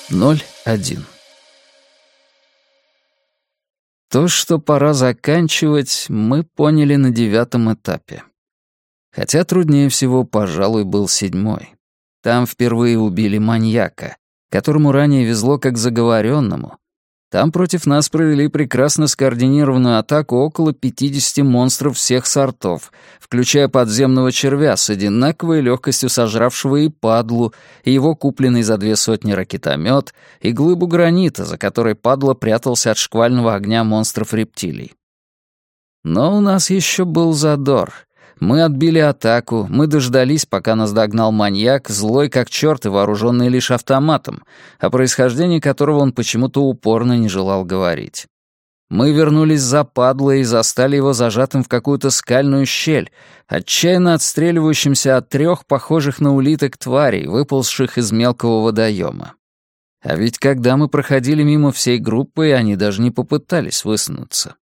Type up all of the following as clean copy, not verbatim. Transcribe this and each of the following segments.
0:1. То, что пора заканчивать, мы поняли на 9-м этапе. Хотя труднее всего, пожалуй, был 7-й. Там впервые убили маньяка, которому ранее везло как заговоренному. Там против нас провели прекрасно скоординированную атаку около 50 монстров всех сортов, включая подземного червя с одинаковой легкостью сожравшего и падлу, и его купленный за 200 ракетомет, и глыбу гранита, за которой падла прятался от шквального огня монстров-рептилий. Но у нас еще был задор. Мы отбили атаку, мы дождались, пока нас догнал маньяк, злой как черт и вооруженный лишь автоматом, о происхождении которого он почему-то упорно не желал говорить. Мы вернулись за падлой и застали его зажатым в какую-то скальную щель, отчаянно отстреливающимся от 3 похожих на улиток тварей, выползших из мелкого водоема. А ведь когда мы проходили мимо всей группы, они даже не попытались высунуться.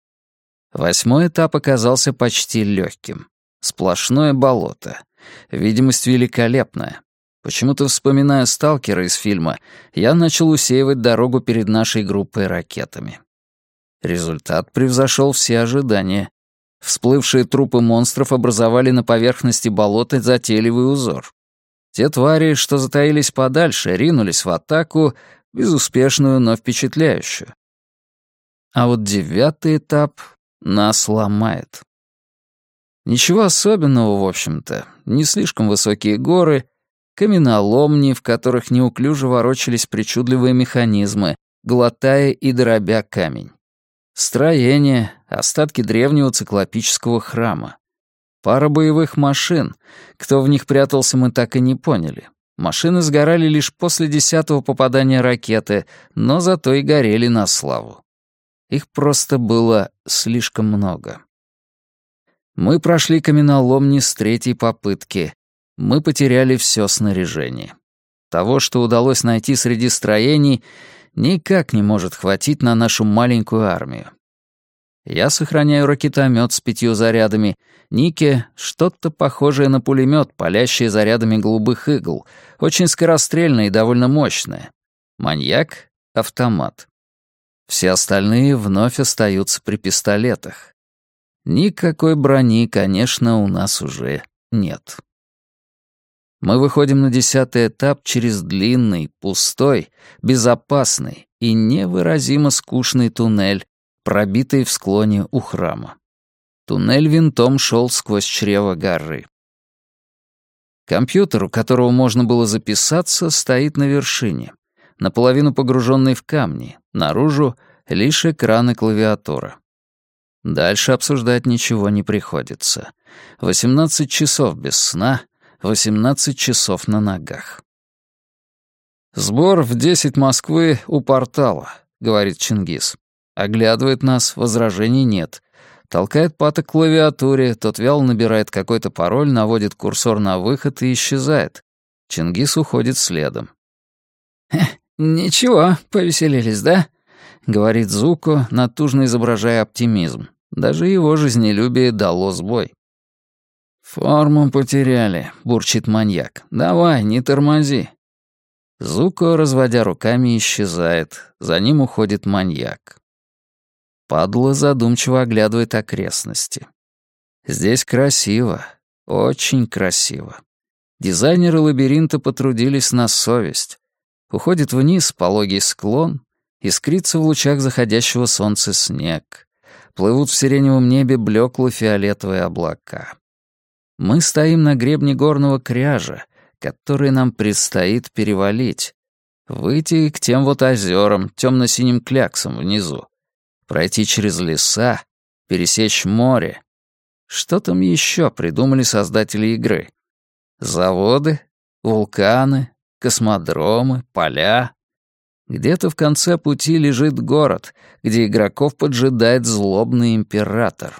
8-й этап оказался почти легким. Сплошное болото. Видимость великолепная. Почему-то, вспоминая «Сталкера» из фильма, я начал усеивать дорогу перед нашей группой ракетами. Результат превзошел все ожидания. Всплывшие трупы монстров образовали на поверхности болота затейливый узор. Те твари, что затаились подальше, ринулись в атаку, безуспешную, но впечатляющую. А вот 9-й этап нас ломает. Ничего особенного, в общем-то. Не слишком высокие горы, каменоломни, в которых неуклюже ворочались причудливые механизмы, глотая и дробя камень. Строения, остатки древнего циклопического храма. Пара боевых машин. Кто в них прятался, мы так и не поняли. Машины сгорали лишь после 10-го попадания ракеты, но зато и горели на славу. Их просто было слишком много. Мы прошли каменоломни с 3-й попытки. Мы потеряли все снаряжение. Того, что удалось найти среди строений, никак не может хватить на нашу маленькую армию. Я сохраняю ракетомет с 5 зарядами. Нике — что-то похожее на пулемет, палящее зарядами голубых игл, очень скорострельное и довольно мощное. Маньяк — автомат. Все остальные вновь остаются при пистолетах. Никакой брони, конечно, у нас уже нет. Мы выходим на 10-й этап через длинный, пустой, безопасный и невыразимо скучный туннель, пробитый в склоне у храма. Туннель винтом шел сквозь чрево горы. Компьютер, у которого можно было записаться, стоит на вершине, наполовину погруженный в камни, наружу лишь экран и клавиатура. Дальше обсуждать ничего не приходится. 18 часов без сна, 18 часов на ногах. «Сбор в 10 Москвы у портала», — говорит Чингис. Оглядывает нас, возражений нет. Толкает Пата к клавиатуре, тот вяло набирает какой-то пароль, наводит курсор на выход и исчезает. Чингис уходит следом. «Ничего, повеселились, да?» — говорит Зуко, натужно изображая оптимизм. Даже его жизнелюбие дало сбой. «Форму потеряли», — бурчит маньяк. «Давай, не тормози». Зуко, разводя руками, исчезает. За ним уходит маньяк. Падла задумчиво оглядывает окрестности. Здесь красиво, очень красиво. Дизайнеры лабиринта потрудились на совесть. Уходит вниз пологий склон, искрится в лучах заходящего солнца снег. Плывут в сиреневом небе блекло-фиолетовые облака. Мы стоим на гребне горного кряжа, который нам предстоит перевалить. Выйти к тем вот озерам, темно-синим кляксам внизу. Пройти через леса, пересечь море. Что там еще придумали создатели игры? Заводы, вулканы, космодромы, поля. Где-то в конце пути лежит город, где игроков поджидает злобный император.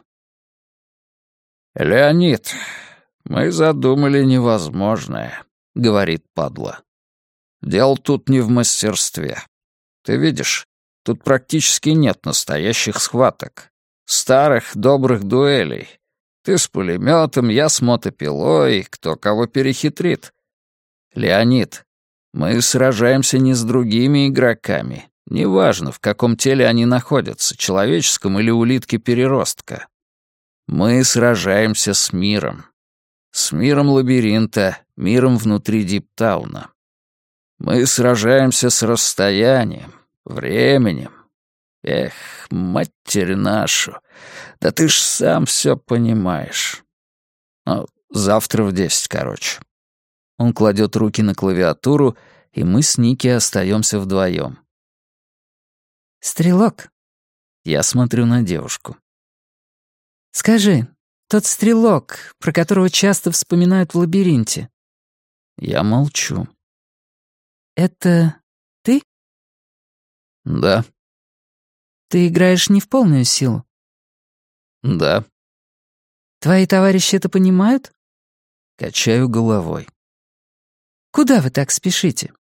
«Леонид, мы задумали невозможное», — говорит падла. «Дело тут не в мастерстве. Ты видишь, тут практически нет настоящих схваток. Старых добрых дуэлей. Ты с пулеметом, я с мотопилой, кто кого перехитрит. Леонид, Мы сражаемся не с другими игроками. Неважно, в каком теле они находятся, человеческом или улитки-переростка. Мы сражаемся с миром. С миром лабиринта, миром внутри Диптауна. Мы сражаемся с расстоянием, временем. Эх, матерь нашу, да ты ж сам все понимаешь. Ну, завтра в 10, короче. Он кладет руки на клавиатуру, и мы с Ники остаемся вдвоем. «Стрелок?» Я смотрю на девушку. «Скажи, тот стрелок, про которого часто вспоминают в лабиринте». Я молчу. «Это ты?» Да. «Ты играешь не в полную силу?» Да. «Твои товарищи это понимают?» Качаю головой. «Куда вы так спешите?»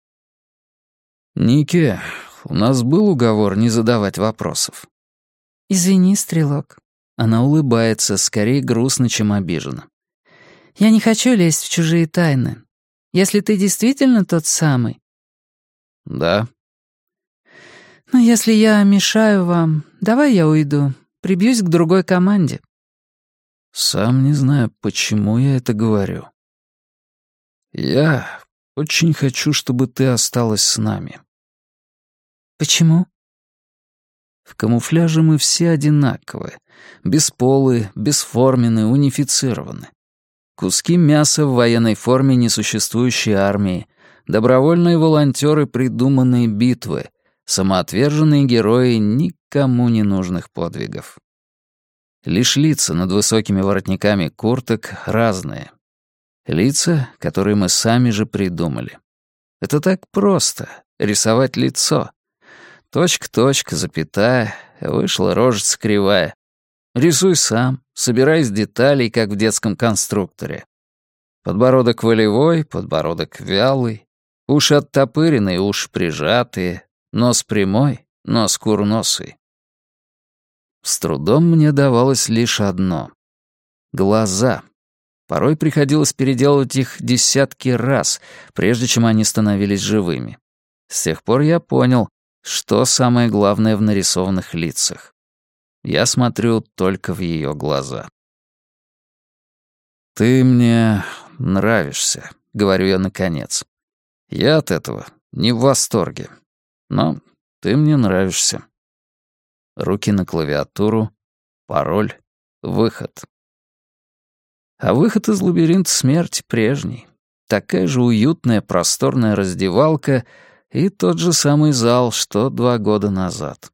Ники, у нас был уговор не задавать вопросов. «Извини, стрелок». Она улыбается, скорее грустно, чем обижена. «Я не хочу лезть в чужие тайны. Если ты действительно тот самый...» Да. «Но если я мешаю вам, давай я уйду, прибьюсь к другой команде». Сам не знаю, почему я это говорю. Я очень хочу, чтобы ты осталась с нами. «Почему?» В камуфляже мы все одинаковые. Бесполые, бесформенные, унифицированы. Куски мяса в военной форме несуществующей армии, добровольные волонтеры придуманной битвы, самоотверженные герои никому не нужных подвигов. Лишь лица над высокими воротниками курток разные. Лица, которые мы сами же придумали. Это так просто — рисовать лицо. Точка-точка, запятая, вышла рожица кривая. Рисуй сам, собирай из деталей, как в детском конструкторе. Подбородок волевой, подбородок вялый, уши оттопыренные, уши прижатые, нос прямой, нос курносый. С трудом мне давалось лишь одно — глаза. Порой приходилось переделывать их десятки раз, прежде чем они становились живыми. С тех пор я понял, что самое главное в нарисованных лицах. Я смотрю только в ее глаза. «Ты мне нравишься», — говорю я наконец. Я от этого не в восторге, но ты мне нравишься. Руки на клавиатуру, пароль, выход. А выход из лабиринта смерти прежний. Такая же уютная, просторная раздевалка и тот же самый зал, что 2 года назад.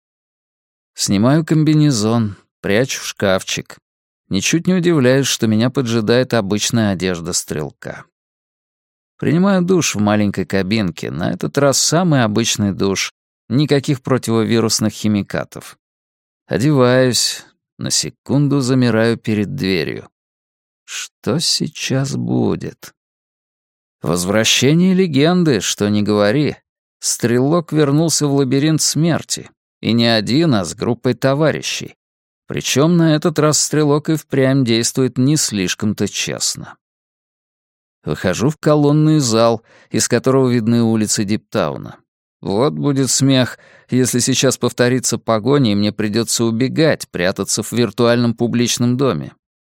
Снимаю комбинезон, прячу в шкафчик. Ничуть не удивляюсь, что меня поджидает обычная одежда стрелка. Принимаю душ в маленькой кабинке, на этот раз самый обычный душ, никаких противовирусных химикатов. Одеваюсь, на секунду замираю перед дверью. Что сейчас будет? Возвращение легенды, что ни говори. Стрелок вернулся в лабиринт смерти. И не один, а с группой товарищей. Причем на этот раз стрелок и впрямь действует не слишком-то честно. Выхожу в колонный зал, из которого видны улицы Диптауна. Вот будет смех, если сейчас повторится погоня, и мне придется убегать, прятаться в виртуальном публичном доме.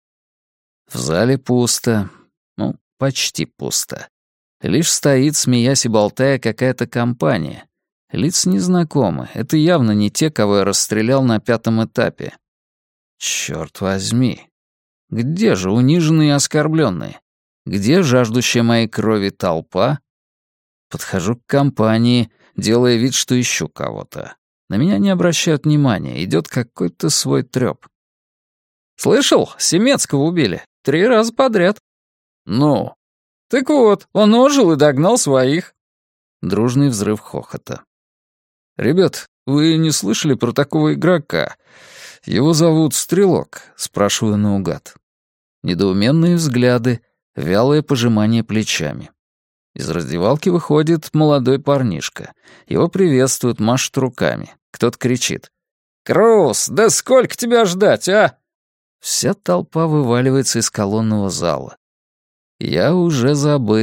В зале пусто. Ну, почти пусто. Лишь стоит, смеясь и болтая, какая-то компания. Лица незнакомы. Это явно не те, кого я расстрелял на 5-м этапе. Чёрт возьми. Где же униженные и оскорбленные? Где жаждущая моей крови толпа? Подхожу к компании, делая вид, что ищу кого-то. На меня не обращают внимания, идет какой-то свой трёп. «Слышал? Семецкого убили. 3 раза подряд». «Ну?» «Так вот, он ожил и догнал своих». Дружный взрыв хохота. «Ребят, вы не слышали про такого игрока? Его зовут Стрелок», — спрашиваю наугад. Недоуменные взгляды, вялое пожимание плечами. Из раздевалки выходит молодой парнишка. Его приветствуют, машут руками. Кто-то кричит. «Круз, да сколько тебя ждать, а?» Вся толпа вываливается из колонного зала. Я уже забыт,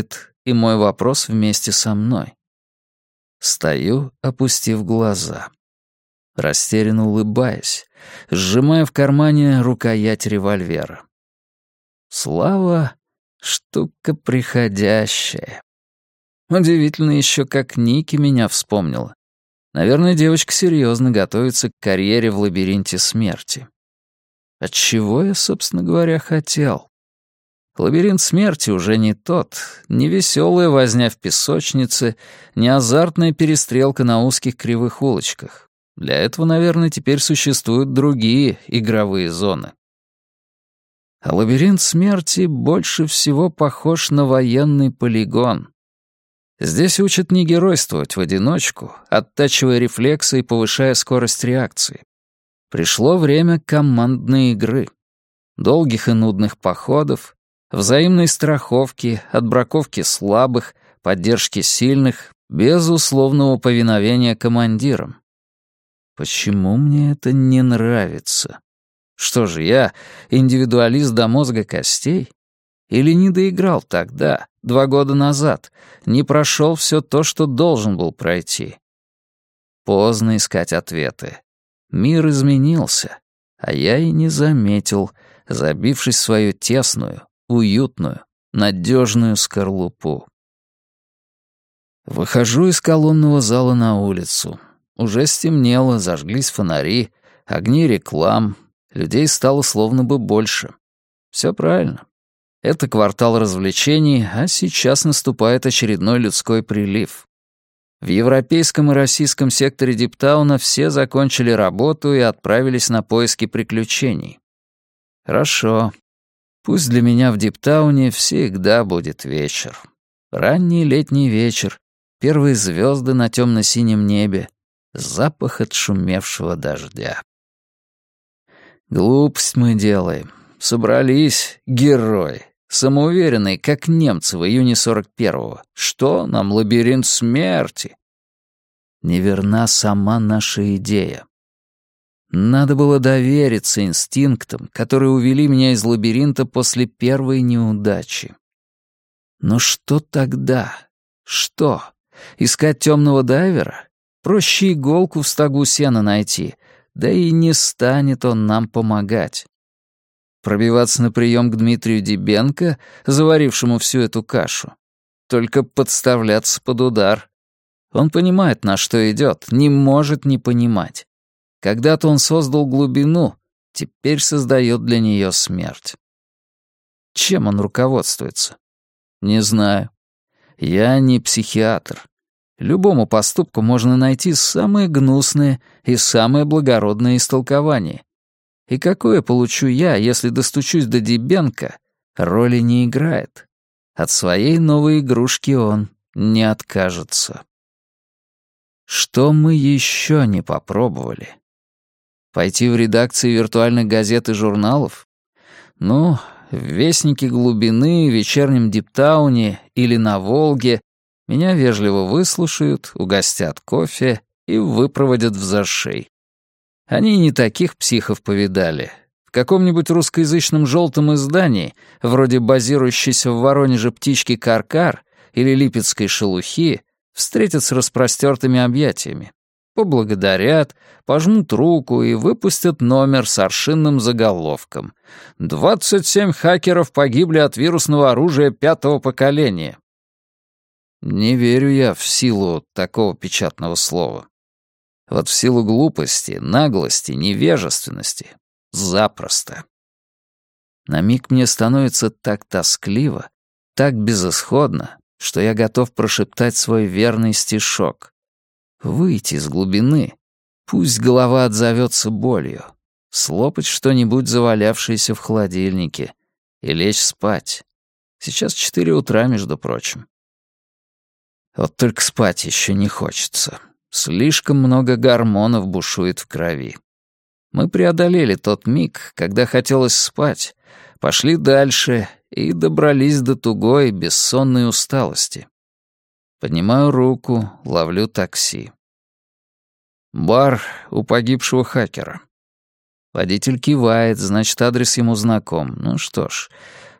и мой вопрос вместе со мной. Стою, опустив глаза. Растерянно улыбаясь, сжимая в кармане рукоять револьвера. Слава — штука приходящая. Удивительно еще, как Ники меня вспомнила. Наверное, девочка серьезно готовится к карьере в лабиринте смерти. Отчего я, собственно говоря, хотел? Лабиринт смерти уже не тот, не веселая возня в песочнице, не азартная перестрелка на узких кривых улочках. Для этого, наверное, теперь существуют другие игровые зоны. А лабиринт смерти больше всего похож на военный полигон. Здесь учат не геройствовать в одиночку, оттачивая рефлексы и повышая скорость реакции. Пришло время командной игры. Долгих и нудных походов, взаимной страховки, отбраковки слабых, поддержки сильных, безусловного повиновения командирам. Почему мне это не нравится? Что же я, индивидуалист до мозга костей? Или не доиграл тогда, 2 года назад, не прошел все то, что должен был пройти? Поздно искать ответы. Мир изменился, а я и не заметил, забившись в свою тесную, уютную, надежную скорлупу. Выхожу из колонного зала на улицу. Уже стемнело, зажглись фонари, огни реклам, людей стало словно бы больше. Все правильно. Это квартал развлечений, а сейчас наступает очередной людской прилив. В европейском и российском секторе Диптауна все закончили работу и отправились на поиски приключений. Хорошо. Пусть для меня в Диптауне всегда будет вечер. Ранний летний вечер, первые звезды на темно-синем небе, запах отшумевшего дождя. Глупость мы делаем. Собрались герои, самоуверенные, как немцы в июне 41-го. Что нам лабиринт смерти? Неверна сама наша идея. Надо было довериться инстинктам, которые увели меня из лабиринта после первой неудачи. Но что тогда? Что? Искать темного дайвера? Проще иголку в стогу сена найти, да и не станет он нам помогать. Пробиваться на прием к Дмитрию Дибенко, заварившему всю эту кашу? Только подставляться под удар. Он понимает, на что идет, не может не понимать. Когда-то он создал глубину, теперь создает для нее смерть. Чем он руководствуется? Не знаю. Я не психиатр. Любому поступку можно найти самые гнусные и самые благородные истолкования. И какое получу я, если достучусь до Дибенко, роли не играет. От своей новой игрушки он не откажется. Что мы еще не попробовали? Пойти в редакции виртуальных газет и журналов? Ну, в «Вестнике глубины», «Вечернем Диптауне» или на «Волге» меня вежливо выслушают, угостят кофе и выпроводят в зашей. Они не таких психов повидали. В каком-нибудь русскоязычном желтом издании, вроде базирующейся в Воронеже птички Каркар или липецкой шелухи, встретят с распростертыми объятиями. Поблагодарят, пожмут руку и выпустят номер с аршинным заголовком. 27 хакеров погибли от вирусного оружия 5-го поколения. Не верю я в силу такого печатного слова. Вот в силу глупости, наглости, невежественности. Запросто. На миг мне становится так тоскливо, так безысходно, что я готов прошептать свой верный стишок. Выйти из глубины, пусть голова отзовется болью, слопать что-нибудь завалявшееся в холодильнике и лечь спать. Сейчас 4 утра, между прочим. Вот только спать еще не хочется. Слишком много гормонов бушует в крови. Мы преодолели тот миг, когда хотелось спать, пошли дальше и добрались до тугой, бессонной усталости. Поднимаю руку, ловлю такси. Бар у погибшего хакера. Водитель кивает, значит, адрес ему знаком. Ну что ж,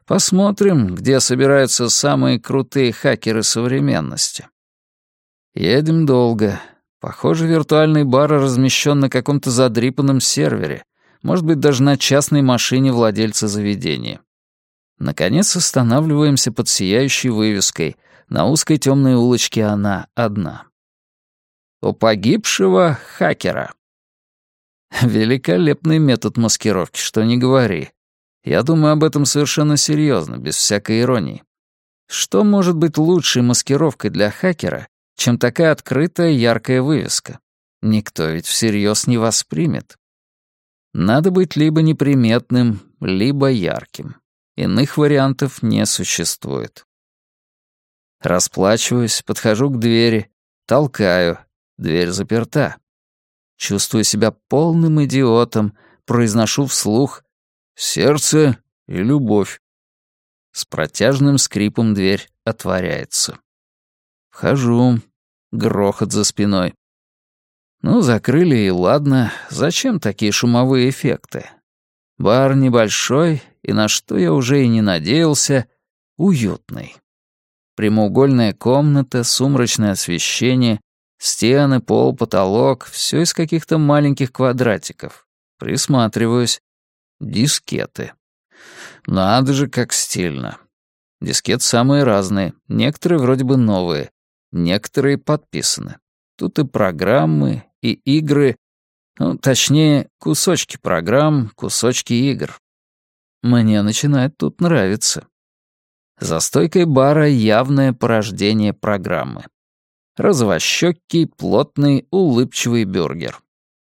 Посмотрим, где собираются самые крутые хакеры современности. Едем долго. Похоже, виртуальный бар размещен на каком-то задрипанном сервере, может быть, даже на частной машине владельца заведения. Наконец останавливаемся под сияющей вывеской. На узкой темной улочке она одна. У погибшего хакера. Великолепный метод маскировки, что ни говори. Я думаю об этом совершенно серьезно, без всякой иронии. Что может быть лучшей маскировкой для хакера, чем такая открытая яркая вывеска? Никто ведь всерьез не воспримет. Надо быть либо неприметным, либо ярким. Иных вариантов не существует. Расплачиваюсь, подхожу к двери, толкаю. Дверь заперта. Чувствую себя полным идиотом, произношу вслух «сердце и любовь». С протяжным скрипом дверь отворяется. Вхожу. Грохот за спиной. Ну, закрыли и ладно. Зачем такие шумовые эффекты? Бар небольшой, и на что я уже и не надеялся, уютный. Прямоугольная комната, сумрачное освещение, стены, пол, потолок — все из каких-то маленьких квадратиков. Присматриваюсь. Дискеты. Надо же, как стильно. Дискеты самые разные, некоторые вроде бы новые, некоторые подписаны. Тут и программы, и игры, ну, точнее, кусочки программ, кусочки игр. Мне начинает тут нравиться. За стойкой бара явное порождение программы. Розовощёкий, плотный, улыбчивый бюргер.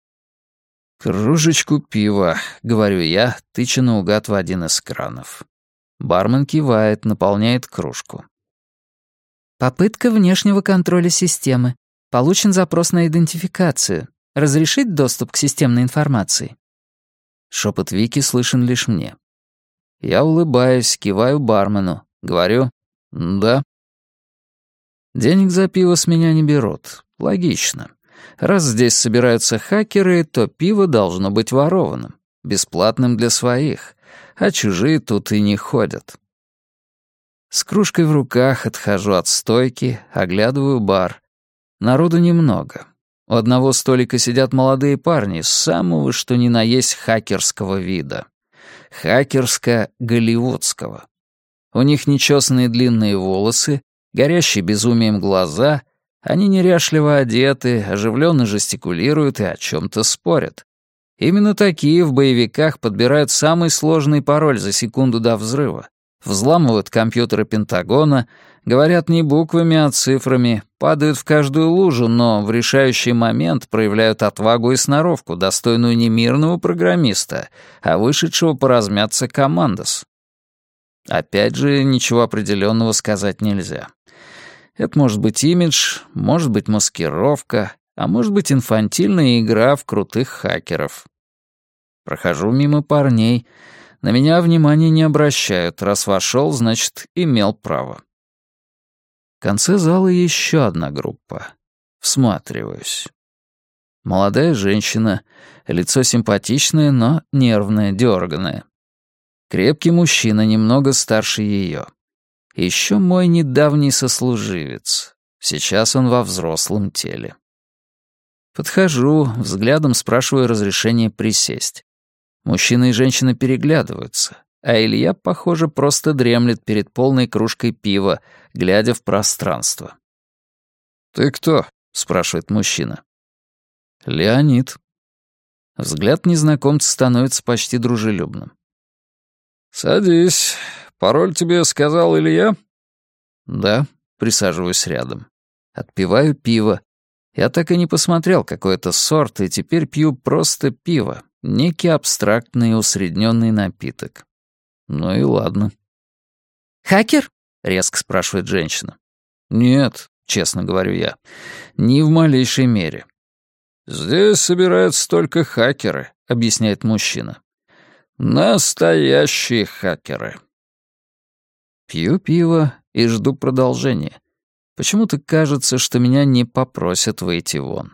«Кружечку пива», — говорю я, тыча наугад в один из кранов. Бармен кивает, наполняет кружку. Попытка внешнего контроля системы. Получен запрос на идентификацию. Разрешить доступ к системной информации? Шепот Вики слышен лишь мне. Я улыбаюсь, киваю бармену, говорю «да». Денег за пиво с меня не берут. Логично. Раз здесь собираются хакеры, то пиво должно быть ворованным, бесплатным для своих, а чужие тут и не ходят. С кружкой в руках отхожу от стойки, оглядываю бар. Народу немного. У одного столика сидят молодые парни самого что ни на есть хакерского вида. Хакерско-голливудского. У них нечесанные длинные волосы, горящие безумием глаза, они неряшливо одеты, оживленно жестикулируют и о чем-то спорят. Именно такие в боевиках подбирают самый сложный пароль за секунду до взрыва, взламывают компьютеры Пентагона, говорят не буквами, а цифрами, падают в каждую лужу, но в решающий момент проявляют отвагу и сноровку, достойную не мирного программиста, а вышедшего поразмяться командос. Опять же, ничего определенного сказать нельзя. Это может быть имидж, может быть маскировка, а может быть инфантильная игра в крутых хакеров. Прохожу мимо парней. На меня внимания не обращают. Раз вошел, значит, имел право. В конце зала еще одна группа. Всматриваюсь. Молодая женщина, лицо симпатичное, но нервное, дерганое. Крепкий мужчина, немного старше ее. Еще мой недавний сослуживец. Сейчас он во взрослом теле. Подхожу, взглядом спрашиваю разрешение присесть. Мужчина и женщина переглядываются, а Илья, похоже, просто дремлет перед полной кружкой пива, глядя в пространство. «Ты кто?» — спрашивает мужчина. «Леонид». Взгляд незнакомца становится почти дружелюбным. «Садись. Пароль тебе сказал Илья?» «Да», — присаживаюсь рядом. Отпиваю пиво. Я так и не посмотрел, какой это сорт, и теперь пью просто пиво, некий абстрактный усредненный напиток. Ну и ладно. «Хакер?» — резко спрашивает женщина. «Нет», — честно говорю я, — «ни в малейшей мере». «Здесь собираются только хакеры», — объясняет мужчина. «Настоящие хакеры». Пью пиво и жду продолжения. Почему-то кажется, что меня не попросят выйти вон.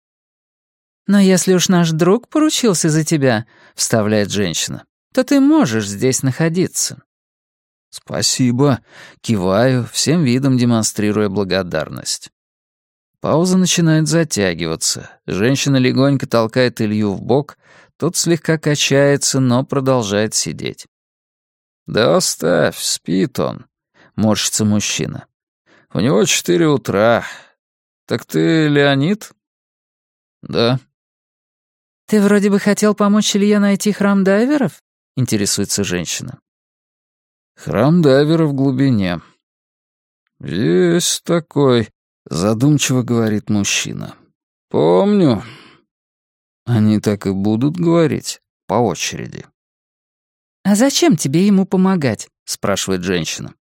«Но если уж наш друг поручился за тебя», — вставляет женщина, «то ты можешь здесь находиться». «Спасибо», — киваю, всем видом демонстрируя благодарность. Пауза начинает затягиваться. Женщина легонько толкает Илью в бок, тот слегка качается, но продолжает сидеть. «Да оставь, спит он», — морщится мужчина. «У него 4 утра. Так ты Леонид?» «Да». «Ты вроде бы хотел помочь Илье найти храм дайверов?» — интересуется женщина. «Храм дайвера в глубине». «Есть такой», — задумчиво говорит мужчина. «Помню». Они так и будут говорить, по очереди. «А зачем тебе ему помогать?» — спрашивает женщина.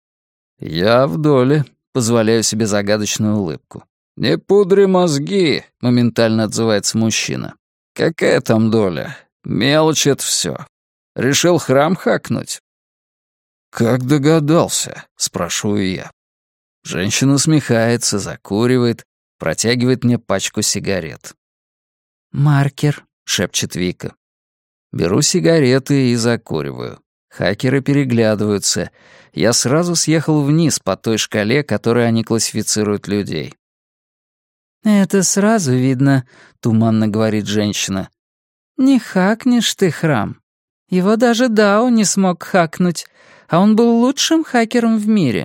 «Я в доле», — позволяю себе загадочную улыбку. «Не пудри мозги», — моментально отзывается мужчина. «Какая там доля? Мелочь это все. Решил храм хакнуть?» «Как догадался?» — спрашиваю я. Женщина усмехается, закуривает, протягивает мне пачку сигарет. «Маркер», — шепчет Вика. Беру сигареты и закуриваю. Хакеры переглядываются. Я сразу съехал вниз по той шкале, которой они классифицируют людей. «Это сразу видно», — туманно говорит женщина. «Не хакнешь ты храм. Его даже Дао не смог хакнуть, а он был лучшим хакером в мире».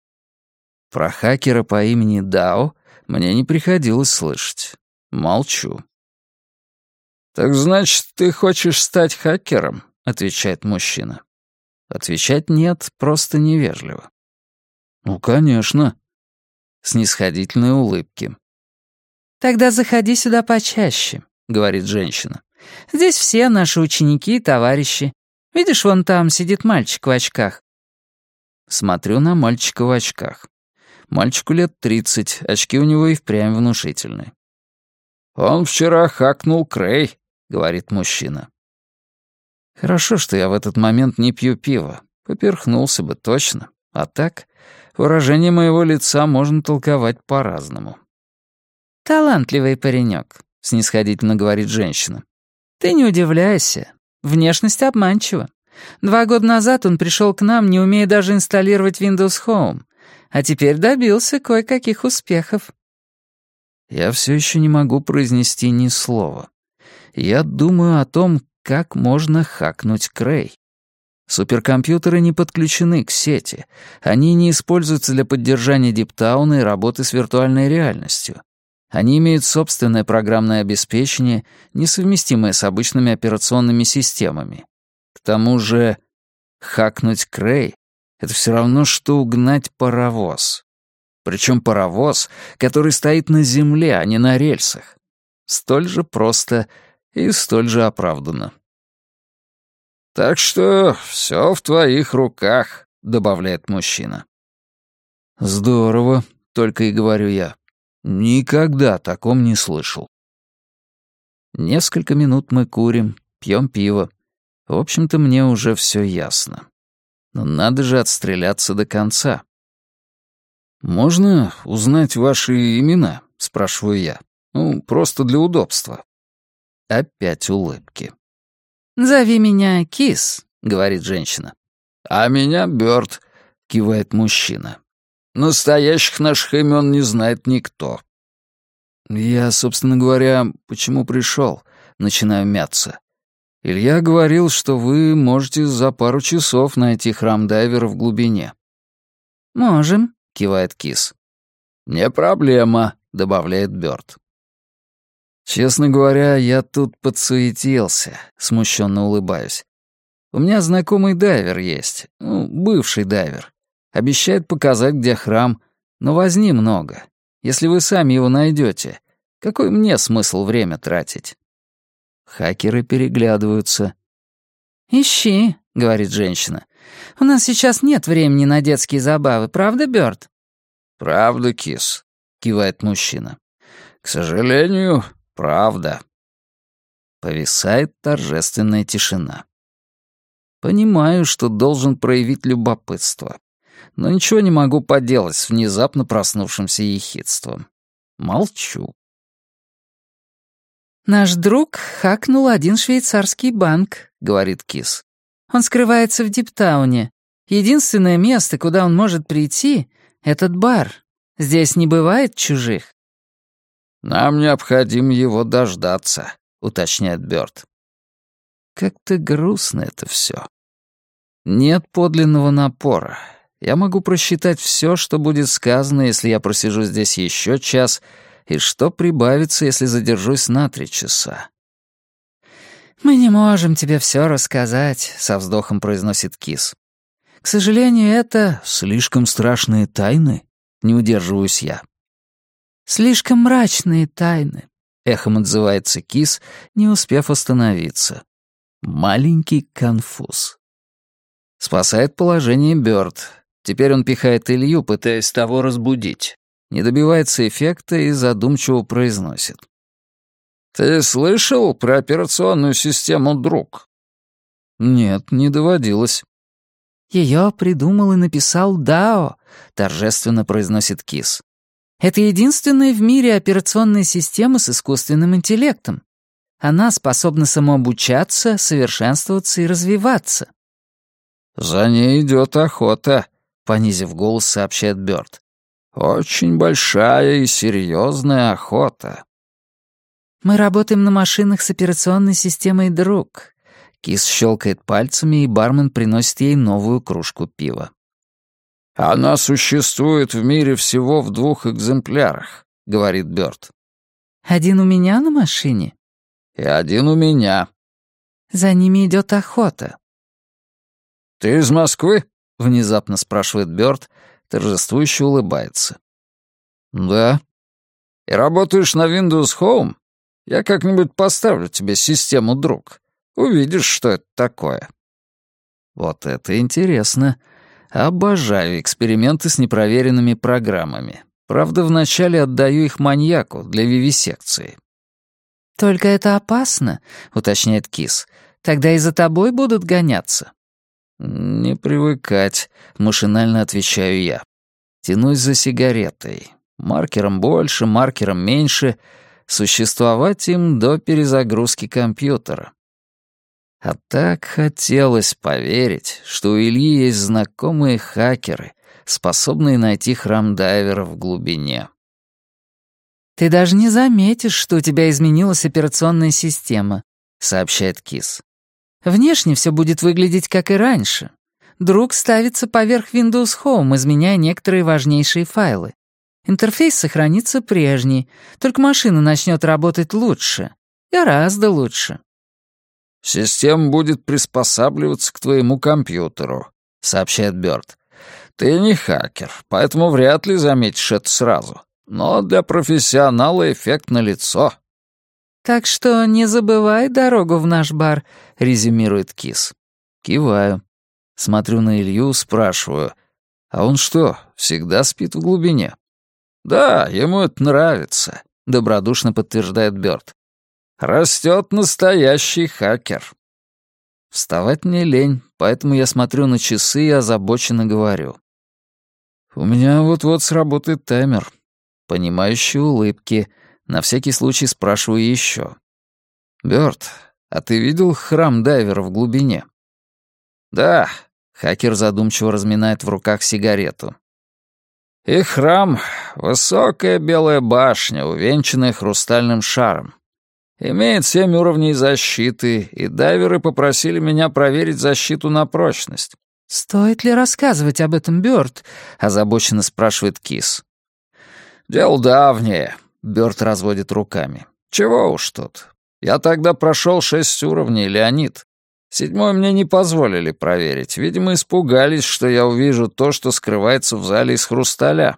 Про хакера по имени Дао мне не приходилось слышать. Молчу. «Так значит, ты хочешь стать хакером?» — отвечает мужчина. Отвечать нет, просто невежливо. «Ну, конечно». Снисходительные улыбки. «Тогда заходи сюда почаще», — говорит женщина. «Здесь все наши ученики и товарищи. Видишь, вон там сидит мальчик в очках». Смотрю на мальчика в очках. Мальчику лет 30, очки у него и впрямь внушительные. «Он вчера хакнул Крей», — говорит мужчина. Хорошо, что я в этот момент не пью пиво. Поперхнулся бы точно. А так, выражение моего лица можно толковать по-разному. «Талантливый паренек», — снисходительно говорит женщина. «Ты не удивляйся. Внешность обманчива. 2 года назад он пришел к нам, не умея даже инсталлировать Windows Home, а теперь добился кое-каких успехов». Я все еще не могу произнести ни слова. Я думаю о том, как можно хакнуть Крей. Суперкомпьютеры не подключены к сети. Они не используются для поддержания диптауна и работы с виртуальной реальностью. Они имеют собственное программное обеспечение, несовместимое с обычными операционными системами. К тому же, хакнуть Крей — это все равно, что угнать паровоз. Причем паровоз, который стоит на земле, а не на рельсах. Столь же просто и столь же оправданно. «Так что все в твоих руках», — добавляет мужчина. «Здорово», — только и говорю я. Никогда о таком не слышал. Несколько минут мы курим, пьем пиво. В общем-то, мне уже все ясно. Но надо же отстреляться до конца. «Можно узнать ваши имена?» — спрашиваю я. Ну, просто для удобства. Опять улыбки. «Зови меня Кис», — говорит женщина. «А меня Бёрд», — кивает мужчина. «Настоящих наших имен не знает никто». Я, собственно говоря, почему пришел, начинаю мяться. Илья говорил, что вы можете за пару часов найти храм дайвера в глубине. «Можем», — кивает Кис. «Не проблема», — добавляет Бёрд. Честно говоря, я тут подсуетился, смущенно улыбаюсь. У меня знакомый дайвер есть, бывший дайвер. Обещает показать, где храм, но возни много. Если вы сами его найдете, какой мне смысл время тратить?» Хакеры переглядываются. «Ищи», — говорит женщина. «У нас сейчас нет времени на детские забавы, правда, Бёрд?» «Правда, Кис», — кивает мужчина. «К сожалению, правда». Повисает торжественная тишина. Понимаю, что должен проявить любопытство, но ничего не могу поделать с внезапно проснувшимся ехидством. Молчу. «Наш друг хакнул один швейцарский банк», — говорит Кис. «Он скрывается в Диптауне. Единственное место, куда он может прийти, — этот бар. Здесь не бывает чужих». «Нам необходимо его дождаться», — уточняет Бёрд. Как-то грустно это все. Нет подлинного напора. Я могу просчитать все, что будет сказано, если я просижу здесь еще час, и что прибавится, если задержусь на 3 часа. «Мы не можем тебе все рассказать», — со вздохом произносит Кис. «К сожалению, это слишком страшные тайны», — не удерживаюсь я. слишком мрачные тайны», — эхом отзывается Кис, не успев остановиться. Маленький конфуз. Спасает положение Бёрд. Теперь он пихает Илью, пытаясь того разбудить. Не добивается эффекта и задумчиво произносит. «Ты слышал про операционную систему «Друг»?» «Нет, не доводилось». «Ее придумал и написал Дао», — торжественно произносит Кис. «Это единственная в мире операционная система с искусственным интеллектом. Она способна самообучаться, совершенствоваться и развиваться». «За ней идет охота», — понизив голос, сообщает Бёрд. «Очень большая и серьезная охота». «Мы работаем на машинах с операционной системой «Друг». Кис щелкает пальцами, и бармен приносит ей новую кружку пива. «Она существует в мире всего в 2 экземплярах», — говорит Бёрд. «Один у меня на машине?» «И один у меня». «За ними идет охота». «Ты из Москвы?» — внезапно спрашивает Бёрд, торжествующе улыбается. «Да». «И работаешь на Windows Home? Я как-нибудь поставлю тебе систему «Друг». Увидишь, что это такое». Вот это интересно. Обожаю эксперименты с непроверенными программами. Правда, вначале отдаю их маньяку для вивисекции. «Только это опасно», — уточняет Кис. «Тогда и за тобой будут гоняться». «Не привыкать», — машинально отвечаю я. Тянусь за сигаретой. Маркером больше, маркером меньше. Существовать им до перезагрузки компьютера. А так хотелось поверить, что у Ильи есть знакомые хакеры, способные найти храм дайвера в глубине. «Ты даже не заметишь, что у тебя изменилась операционная система», — сообщает Кис. «Внешне все будет выглядеть как и раньше. Друг ставится поверх Windows Home, изменяя некоторые важнейшие файлы. Интерфейс сохранится прежний, только машина начнет работать лучше. Гораздо лучше». «Система будет приспосабливаться к твоему компьютеру», — сообщает Бёрд. «Ты не хакер, поэтому вряд ли заметишь это сразу. Но для профессионала эффект налицо». «Так что не забывай дорогу в наш бар», — резюмирует Кис. Киваю. Смотрю на Илью, спрашиваю. «А он что, всегда спит в глубине?» «Да, ему это нравится», — добродушно подтверждает Бёрд. «Растет настоящий хакер». Вставать мне лень, поэтому я смотрю на часы и озабоченно говорю. «У меня вот-вот сработает таймер». Понимающие улыбки. На всякий случай спрашиваю еще. «Бёрд, а ты видел храм дайвера в глубине?» «Да», — хакер задумчиво разминает в руках сигарету. «И храм — высокая белая башня, увенчанная хрустальным шаром. Имеет 7 уровней защиты, и дайверы попросили меня проверить защиту на прочность». «Стоит ли рассказывать об этом, Бёрд?» — озабоченно спрашивает Кис. «Дело давнее», — Бёрд разводит руками. «Чего уж тут. Я тогда прошел 6 уровней, Леонид. 7-й мне не позволили проверить. Видимо, испугались, что я увижу то, что скрывается в зале из хрусталя.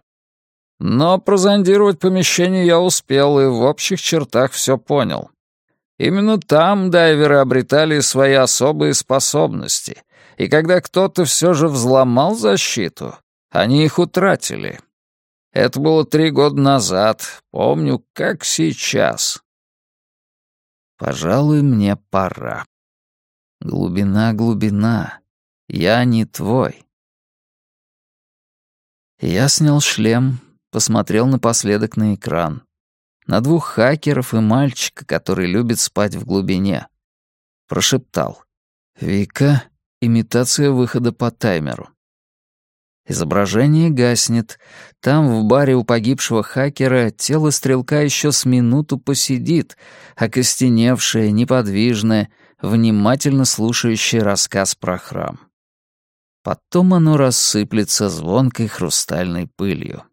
Но прозондировать помещение я успел и в общих чертах все понял. Именно там дайверы обретали свои особые способности, и когда кто-то все же взломал защиту, они их утратили. Это было 3 года назад, помню, как сейчас. Пожалуй, мне пора. Глубина, глубина, я не твой. Я снял шлем, посмотрел напоследок на экран. На 2 хакеров и мальчика, который любит спать в глубине. Прошептал. «Вика, имитация выхода по таймеру. Изображение гаснет. Там, в баре у погибшего хакера, тело стрелка еще с минуту посидит, окостеневшее, неподвижное, внимательно слушающее рассказ про храм. Потом оно рассыплется звонкой хрустальной пылью.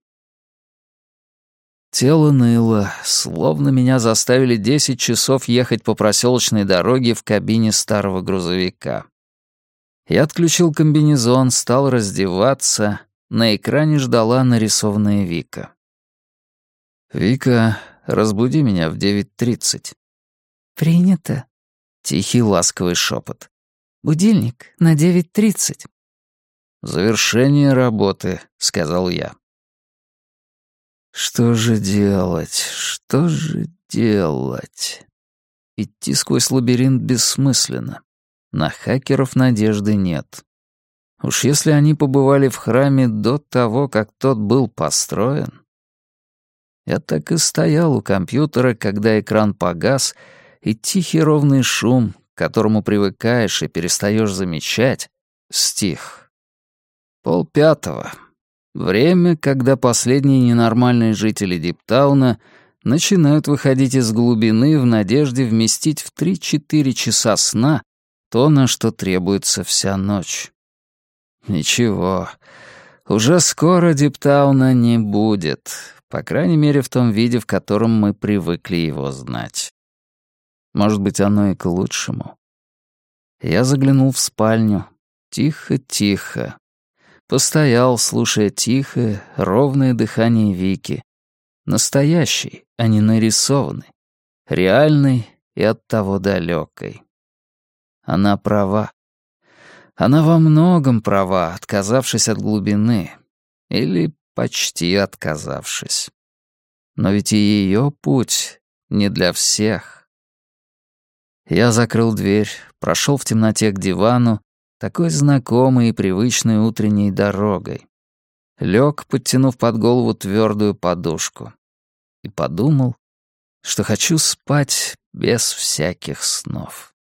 Тело ныло, словно меня заставили 10 часов ехать по проселочной дороге в кабине старого грузовика. Я отключил комбинезон, стал раздеваться. На экране ждала нарисованная Вика. «Вика, разбуди меня в 9:30». «Принято». Тихий ласковый шепот. «Будильник на 9:30». «Завершение работы», — сказал я. Что же делать? Что же делать? Идти сквозь лабиринт бессмысленно. На хакеров надежды нет. Уж если они побывали в храме до того, как тот был построен. Я так и стоял у компьютера, когда экран погас, и тихий ровный шум, к которому привыкаешь и перестаешь замечать, стих. 4:30. Время, когда последние ненормальные жители Диптауна начинают выходить из глубины в надежде вместить в 3-4 часа сна то, на что требуется вся ночь. Ничего, уже скоро Диптауна не будет, по крайней мере в том виде, в котором мы привыкли его знать. Может быть, оно и к лучшему. Я заглянул в спальню. Тихо-тихо. Постоял, слушая тихое, ровное дыхание Вики. Настоящий, а не нарисованный. Реальный и оттого далекой. Она права. Она во многом права, отказавшись от глубины. Или почти отказавшись. Но ведь и ее путь не для всех. Я закрыл дверь, прошел в темноте к дивану, такой знакомой и привычной утренней дорогой. Лег, подтянув под голову твердую подушку. И подумал, что хочу спать без всяких снов.